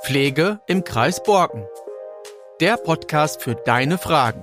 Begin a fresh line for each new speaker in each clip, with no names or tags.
Pflege im Kreis Borken. Der Podcast für deine Fragen.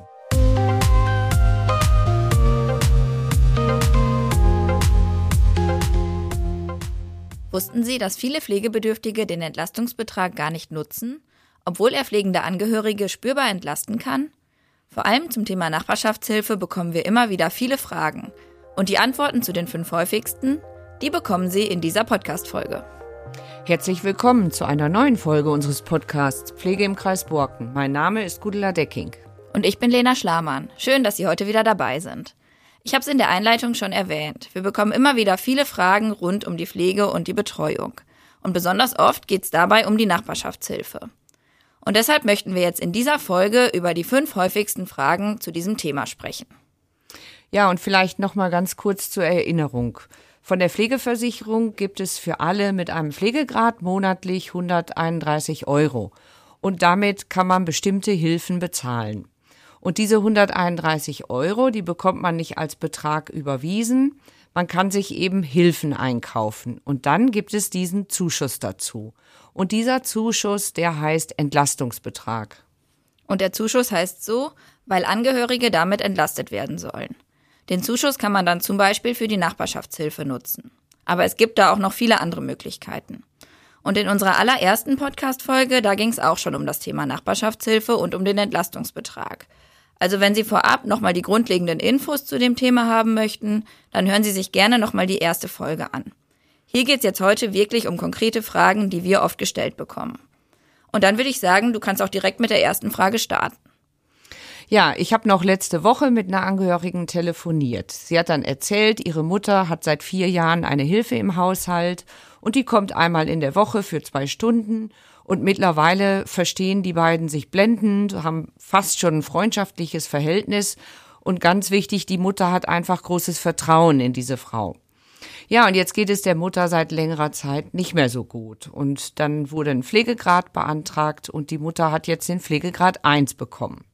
Wussten Sie, dass viele Pflegebedürftige den Entlastungsbetrag gar nicht nutzen, obwohl er pflegende Angehörige spürbar entlasten kann? Vor allem zum Thema Nachbarschaftshilfe bekommen wir immer wieder viele Fragen. Und die Antworten zu den 5 häufigsten, die bekommen Sie in dieser Podcast-Folge.
Herzlich willkommen zu einer neuen Folge unseres Podcasts Pflege im Kreis Borken. Mein Name ist Gudela Decking.
Und ich bin Lena Schlamann. Schön, dass Sie heute wieder dabei sind. Ich habe es in der Einleitung schon erwähnt. Wir bekommen immer wieder viele Fragen rund um die Pflege und die Betreuung. Und besonders oft geht es dabei um die Nachbarschaftshilfe. Und deshalb möchten wir jetzt in dieser Folge über die 5 häufigsten Fragen zu diesem Thema sprechen.
Ja, und vielleicht noch mal ganz kurz zur Erinnerung. Von der Pflegeversicherung gibt es für alle mit einem Pflegegrad monatlich 131 €. Und damit kann man bestimmte Hilfen bezahlen. Und diese 131 €, die bekommt man nicht als Betrag überwiesen. Man kann sich eben Hilfen einkaufen. Und dann gibt es diesen Zuschuss dazu. Und dieser Zuschuss, der heißt Entlastungsbetrag.
Und der Zuschuss heißt so, weil Angehörige damit entlastet werden sollen. Den Zuschuss kann man dann zum Beispiel für die Nachbarschaftshilfe nutzen. Aber es gibt da auch noch viele andere Möglichkeiten. Und in unserer allerersten Podcast-Folge, da ging es auch schon um das Thema Nachbarschaftshilfe und um den Entlastungsbetrag. Also wenn Sie vorab nochmal die grundlegenden Infos zu dem Thema haben möchten, dann hören Sie sich gerne nochmal die erste Folge an. Hier geht es jetzt heute wirklich um konkrete Fragen, die wir oft gestellt bekommen. Und dann würde ich sagen, du kannst auch direkt mit der ersten Frage starten.
Ja, ich habe noch letzte Woche mit einer Angehörigen telefoniert. Sie hat dann erzählt, ihre Mutter hat seit 4 Jahren eine Hilfe im Haushalt und die kommt einmal in der Woche für 2 Stunden. Und mittlerweile verstehen die beiden sich blendend, haben fast schon ein freundschaftliches Verhältnis. Und ganz wichtig, die Mutter hat einfach großes Vertrauen in diese Frau. Ja, und jetzt geht es der Mutter seit längerer Zeit nicht mehr so gut. Und dann wurde ein Pflegegrad beantragt und die Mutter hat jetzt den Pflegegrad 1 bekommen.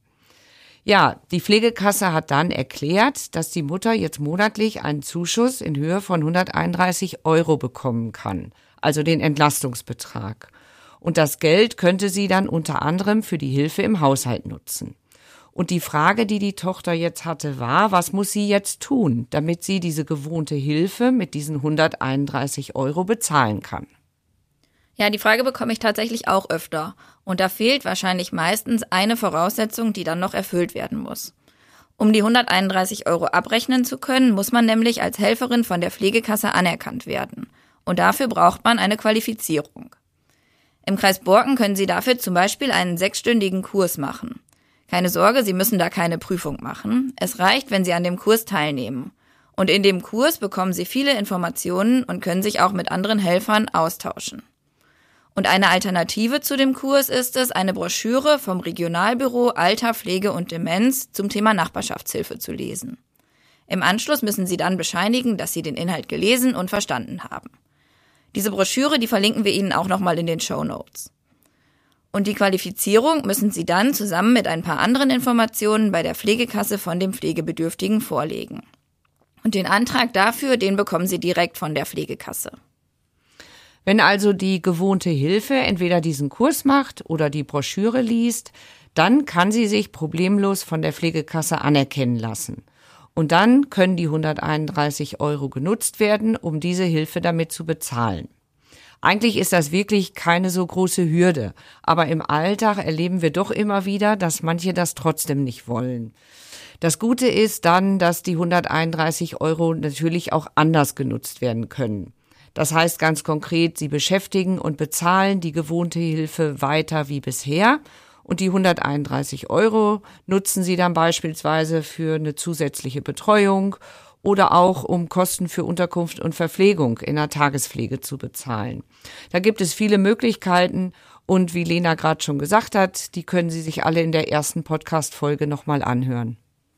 Ja, die Pflegekasse hat dann erklärt, dass die Mutter jetzt monatlich einen Zuschuss in Höhe von 131 € bekommen kann, also den Entlastungsbetrag. Und das Geld könnte sie dann unter anderem für die Hilfe im Haushalt nutzen. Und die Frage, die die Tochter jetzt hatte, war, was muss sie jetzt tun, damit sie diese gewohnte Hilfe mit diesen 131 € bezahlen kann?
Ja, die Frage bekomme ich tatsächlich auch öfter. Und da fehlt wahrscheinlich meistens eine Voraussetzung, die dann noch erfüllt werden muss. Um die 131 € abrechnen zu können, muss man nämlich als Helferin von der Pflegekasse anerkannt werden. Und dafür braucht man eine Qualifizierung. Im Kreis Borken können Sie dafür zum Beispiel einen 6-stündigen Kurs machen. Keine Sorge, Sie müssen da keine Prüfung machen. Es reicht, wenn Sie an dem Kurs teilnehmen. Und in dem Kurs bekommen Sie viele Informationen und können sich auch mit anderen Helfern austauschen. Und eine Alternative zu dem Kurs ist es, eine Broschüre vom Regionalbüro Alter, Pflege und Demenz zum Thema Nachbarschaftshilfe zu lesen. Im Anschluss müssen Sie dann bescheinigen, dass Sie den Inhalt gelesen und verstanden haben. Diese Broschüre, die verlinken wir Ihnen auch nochmal in den Shownotes. Und die Qualifizierung müssen Sie dann zusammen mit ein paar anderen Informationen bei der Pflegekasse von dem Pflegebedürftigen vorlegen. Und den Antrag dafür, den bekommen Sie direkt von der Pflegekasse.
Wenn also die gewohnte Hilfe entweder diesen Kurs macht oder die Broschüre liest, dann kann sie sich problemlos von der Pflegekasse anerkennen lassen. Und dann können die 131 € genutzt werden, um diese Hilfe damit zu bezahlen. Eigentlich ist das wirklich keine so große Hürde, aber im Alltag erleben wir doch immer wieder, dass manche das trotzdem nicht wollen. Das Gute ist dann, dass die 131 € natürlich auch anders genutzt werden können. Das heißt ganz konkret, Sie beschäftigen und bezahlen die gewohnte Hilfe weiter wie bisher und die 131 € nutzen Sie dann beispielsweise für eine zusätzliche Betreuung oder auch um Kosten für Unterkunft und Verpflegung in der Tagespflege zu bezahlen. Da gibt es viele Möglichkeiten und wie Lena gerade schon gesagt hat, die können Sie sich alle in der ersten Podcast-Folge nochmal anhören.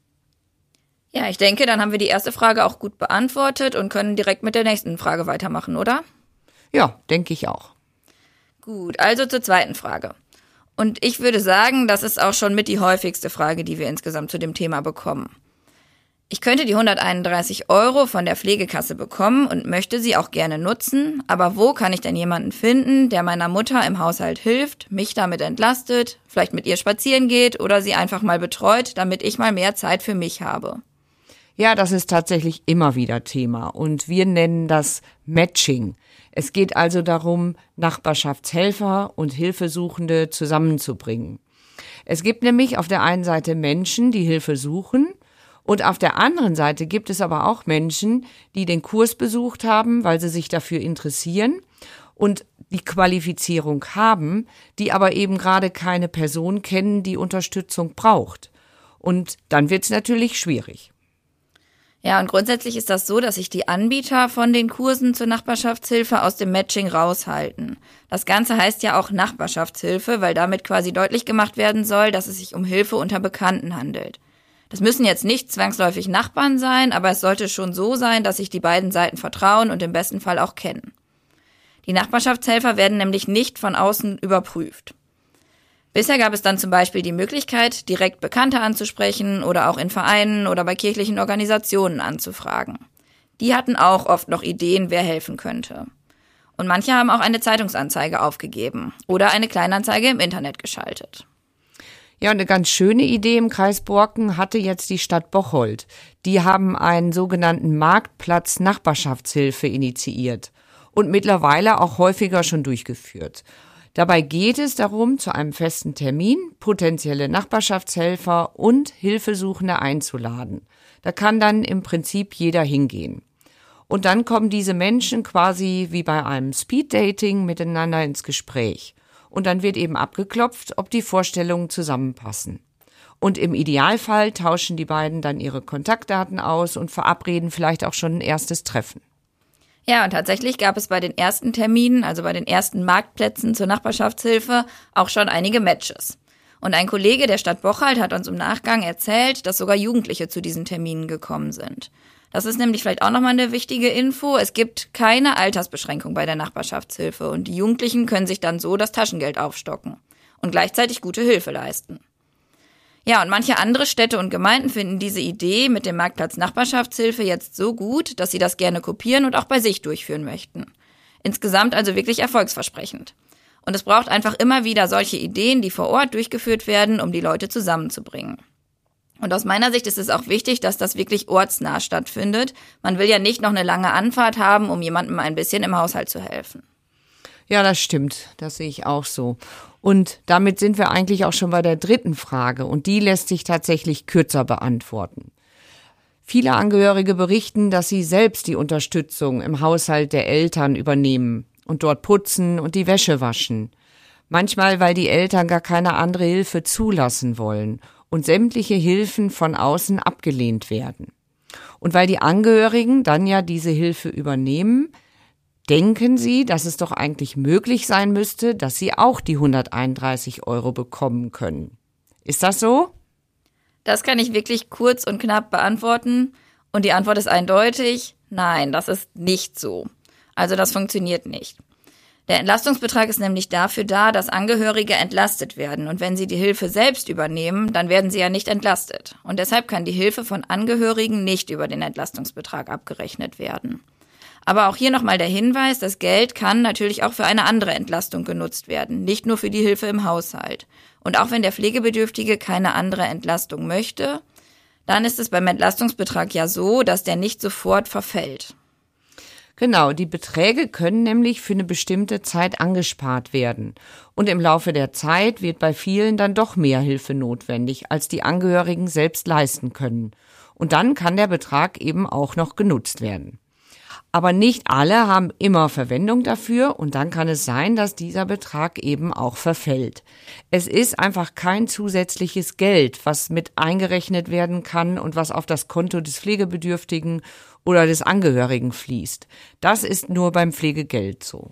Ja, ich denke, dann haben wir die erste Frage auch gut beantwortet und können direkt mit der nächsten Frage weitermachen, oder?
Ja, denke ich auch.
Gut, also zur zweiten Frage. Und ich würde sagen, das ist auch schon mit die häufigste Frage, die wir insgesamt zu dem Thema bekommen. Ich könnte die 131 € von der Pflegekasse bekommen und möchte sie auch gerne nutzen, aber wo kann ich denn jemanden finden, der meiner Mutter im Haushalt hilft, mich damit entlastet, vielleicht mit ihr spazieren geht oder sie einfach mal betreut, damit ich mal mehr Zeit für mich habe?
Ja, das ist tatsächlich immer wieder Thema und wir nennen das Matching. Es geht also darum, Nachbarschaftshelfer und Hilfesuchende zusammenzubringen. Es gibt nämlich auf der einen Seite Menschen, die Hilfe suchen, und auf der anderen Seite gibt es aber auch Menschen, die den Kurs besucht haben, weil sie sich dafür interessieren und die Qualifizierung haben, die aber eben gerade keine Person kennen, die Unterstützung braucht. Und dann wird es natürlich schwierig.
Ja, und grundsätzlich ist das so, dass sich die Anbieter von den Kursen zur Nachbarschaftshilfe aus dem Matching raushalten. Das Ganze heißt ja auch Nachbarschaftshilfe, weil damit quasi deutlich gemacht werden soll, dass es sich um Hilfe unter Bekannten handelt. Das müssen jetzt nicht zwangsläufig Nachbarn sein, aber es sollte schon so sein, dass sich die beiden Seiten vertrauen und im besten Fall auch kennen. Die Nachbarschaftshelfer werden nämlich nicht von außen überprüft. Bisher gab es dann zum Beispiel die Möglichkeit, direkt Bekannte anzusprechen oder auch in Vereinen oder bei kirchlichen Organisationen anzufragen. Die hatten auch oft noch Ideen, wer helfen könnte. Und manche haben auch eine Zeitungsanzeige aufgegeben oder eine Kleinanzeige im Internet geschaltet.
Ja, und eine ganz schöne Idee im Kreis Borken hatte jetzt die Stadt Bocholt. Die haben einen sogenannten Marktplatz Nachbarschaftshilfe initiiert und mittlerweile auch häufiger schon durchgeführt. Dabei geht es darum, zu einem festen Termin potenzielle Nachbarschaftshelfer und Hilfesuchende einzuladen. Da kann dann im Prinzip jeder hingehen. Und dann kommen diese Menschen quasi wie bei einem Speeddating miteinander ins Gespräch. Und dann wird eben abgeklopft, ob die Vorstellungen zusammenpassen. Und im Idealfall tauschen die beiden dann ihre Kontaktdaten aus und verabreden vielleicht auch schon ein erstes Treffen.
Ja, und tatsächlich gab es bei den ersten Terminen, also bei den ersten Marktplätzen zur Nachbarschaftshilfe, auch schon einige Matches. Und ein Kollege der Stadt Bocholt hat uns im Nachgang erzählt, dass sogar Jugendliche zu diesen Terminen gekommen sind. Das ist nämlich vielleicht auch nochmal eine wichtige Info. Es gibt keine Altersbeschränkung bei der Nachbarschaftshilfe und die Jugendlichen können sich dann so das Taschengeld aufstocken und gleichzeitig gute Hilfe leisten. Ja, und manche andere Städte und Gemeinden finden diese Idee mit dem Marktplatz Nachbarschaftshilfe jetzt so gut, dass sie das gerne kopieren und auch bei sich durchführen möchten. Insgesamt also wirklich erfolgsversprechend. Und es braucht einfach immer wieder solche Ideen, die vor Ort durchgeführt werden, um die Leute zusammenzubringen. Und aus meiner Sicht ist es auch wichtig, dass das wirklich ortsnah stattfindet. Man will ja nicht noch eine lange Anfahrt haben, um jemandem ein bisschen im Haushalt zu helfen.
Ja, das stimmt. Das sehe ich auch so. Und damit sind wir eigentlich auch schon bei der dritten Frage. Und die lässt sich tatsächlich kürzer beantworten. Viele Angehörige berichten, dass sie selbst die Unterstützung im Haushalt der Eltern übernehmen und dort putzen und die Wäsche waschen. Manchmal, weil die Eltern gar keine andere Hilfe zulassen wollen und sämtliche Hilfen von außen abgelehnt werden. Und weil die Angehörigen dann ja diese Hilfe übernehmen, denken sie, dass es doch eigentlich möglich sein müsste, dass sie auch die 131 € bekommen können. Ist das so?
Das kann ich wirklich kurz und knapp beantworten. Und die Antwort ist eindeutig: Nein, das ist nicht so. Also das funktioniert nicht. Der Entlastungsbetrag ist nämlich dafür da, dass Angehörige entlastet werden. Und wenn sie die Hilfe selbst übernehmen, dann werden sie ja nicht entlastet. Und deshalb kann die Hilfe von Angehörigen nicht über den Entlastungsbetrag abgerechnet werden. Aber auch hier nochmal der Hinweis, das Geld kann natürlich auch für eine andere Entlastung genutzt werden, nicht nur für die Hilfe im Haushalt. Und auch wenn der Pflegebedürftige keine andere Entlastung möchte, dann ist es beim Entlastungsbetrag ja so, dass der nicht sofort verfällt.
Genau, die Beträge können nämlich für eine bestimmte Zeit angespart werden. Und im Laufe der Zeit wird bei vielen dann doch mehr Hilfe notwendig, als die Angehörigen selbst leisten können. Und dann kann der Betrag eben auch noch genutzt werden. Aber nicht alle haben immer Verwendung dafür und dann kann es sein, dass dieser Betrag eben auch verfällt. Es ist einfach kein zusätzliches Geld, was mit eingerechnet werden kann und was auf das Konto des Pflegebedürftigen oder des Angehörigen fließt. Das ist nur beim Pflegegeld so.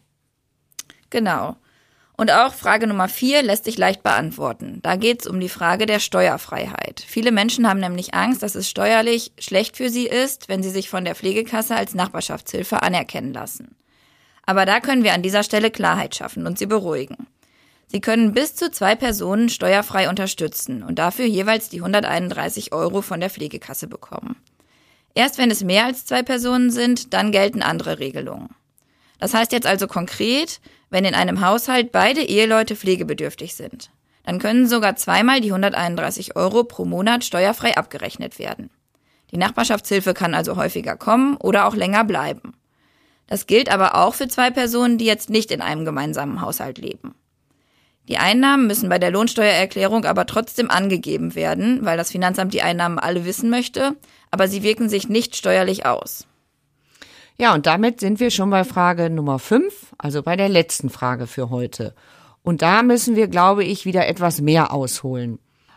Genau. Und auch Frage Nummer 4 lässt sich leicht beantworten. Da geht es um die Frage der Steuerfreiheit. Viele Menschen haben nämlich Angst, dass es steuerlich schlecht für sie ist, wenn sie sich von der Pflegekasse als Nachbarschaftshilfe anerkennen lassen. Aber da können wir an dieser Stelle Klarheit schaffen und sie beruhigen. Sie können bis zu 2 Personen steuerfrei unterstützen und dafür jeweils die 131 € von der Pflegekasse bekommen. Erst wenn es mehr als 2 Personen sind, dann gelten andere Regelungen. Das heißt jetzt also konkret, wenn in einem Haushalt beide Eheleute pflegebedürftig sind, dann können sogar zweimal die 131 € pro Monat steuerfrei abgerechnet werden. Die Nachbarschaftshilfe kann also häufiger kommen oder auch länger bleiben. Das gilt aber auch für 2 Personen, die jetzt nicht in einem gemeinsamen Haushalt leben. Die Einnahmen müssen bei der Lohnsteuererklärung aber trotzdem angegeben werden, weil das Finanzamt die Einnahmen alle wissen möchte, aber sie wirken sich nicht steuerlich aus.
Ja, und damit sind wir schon bei Frage Nummer 5, also bei der letzten Frage für heute. Und da müssen wir, glaube ich, wieder etwas mehr ausholen.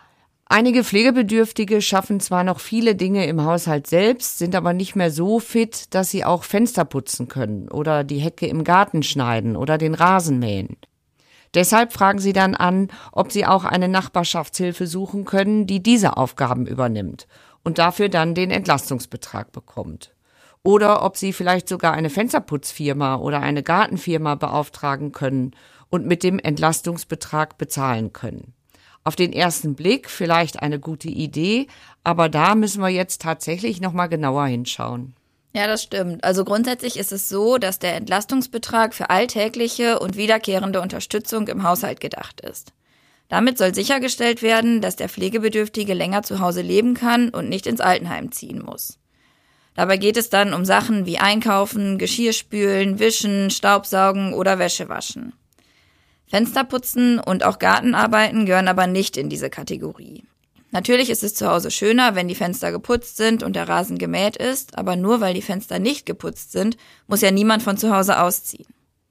Einige Pflegebedürftige schaffen zwar noch viele Dinge im Haushalt selbst, sind aber nicht mehr so fit, dass sie auch Fenster putzen können oder die Hecke im Garten schneiden oder den Rasen mähen. Deshalb fragen sie dann an, ob sie auch eine Nachbarschaftshilfe suchen können, die diese Aufgaben übernimmt und dafür dann den Entlastungsbetrag bekommt. Oder ob sie vielleicht sogar eine Fensterputzfirma oder eine Gartenfirma beauftragen können und mit dem Entlastungsbetrag bezahlen können. Auf den ersten Blick vielleicht eine gute Idee, aber da müssen wir jetzt tatsächlich noch mal genauer hinschauen.
Ja, das stimmt. Also grundsätzlich ist es so, dass der Entlastungsbetrag für alltägliche und wiederkehrende Unterstützung im Haushalt gedacht ist. Damit soll sichergestellt werden, dass der Pflegebedürftige länger zu Hause leben kann und nicht ins Altenheim ziehen muss. Dabei geht es dann um Sachen wie Einkaufen, Geschirr spülen, Wischen, Staubsaugen oder Wäsche waschen. Fensterputzen und auch Gartenarbeiten gehören aber nicht in diese Kategorie. Natürlich ist es zu Hause schöner, wenn die Fenster geputzt sind und der Rasen gemäht ist, aber nur weil die Fenster nicht geputzt sind, muss ja niemand von zu Hause ausziehen.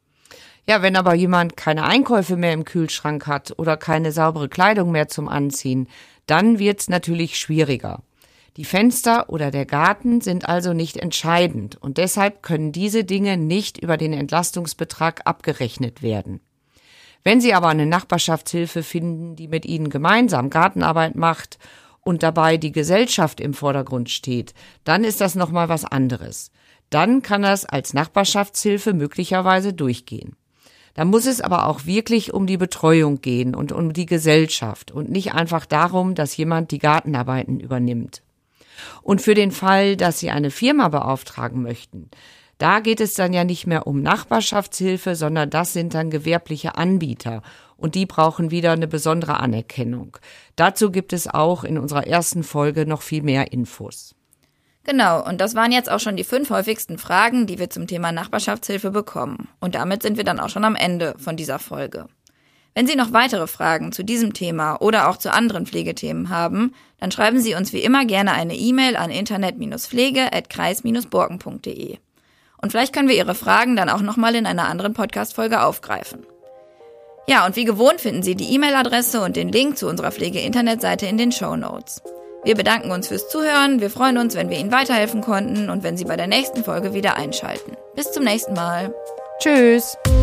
Ja, wenn aber jemand keine Einkäufe mehr im Kühlschrank hat oder keine saubere Kleidung mehr zum Anziehen, dann wird's natürlich schwieriger. Die Fenster oder der Garten sind also nicht entscheidend und deshalb können diese Dinge nicht über den Entlastungsbetrag abgerechnet werden. Wenn Sie aber eine Nachbarschaftshilfe finden, die mit Ihnen gemeinsam Gartenarbeit macht und dabei die Gesellschaft im Vordergrund steht, dann ist das nochmal was anderes. Dann kann das als Nachbarschaftshilfe möglicherweise durchgehen. Da muss es aber auch wirklich um die Betreuung gehen und um die Gesellschaft und nicht einfach darum, dass jemand die Gartenarbeiten übernimmt. Und für den Fall, dass Sie eine Firma beauftragen möchten, da geht es dann ja nicht mehr um Nachbarschaftshilfe, sondern das sind dann gewerbliche Anbieter und die brauchen wieder eine besondere Anerkennung. Dazu gibt es auch in unserer ersten Folge noch viel mehr Infos.
Genau, und das waren jetzt auch schon die 5 häufigsten Fragen, die wir zum Thema Nachbarschaftshilfe bekommen. Und damit sind wir dann auch schon am Ende von dieser Folge. Wenn Sie noch weitere Fragen zu diesem Thema oder auch zu anderen Pflegethemen haben, dann schreiben Sie uns wie immer gerne eine E-Mail an internet-pflege@kreis-borken.de. Und vielleicht können wir Ihre Fragen dann auch nochmal in einer anderen Podcast-Folge aufgreifen. Ja, und wie gewohnt finden Sie die E-Mail-Adresse und den Link zu unserer Pflege-Internetseite in den Shownotes. Wir bedanken uns fürs Zuhören, wir freuen uns, wenn wir Ihnen weiterhelfen konnten und wenn Sie bei der nächsten Folge wieder einschalten. Bis zum nächsten Mal.
Tschüss.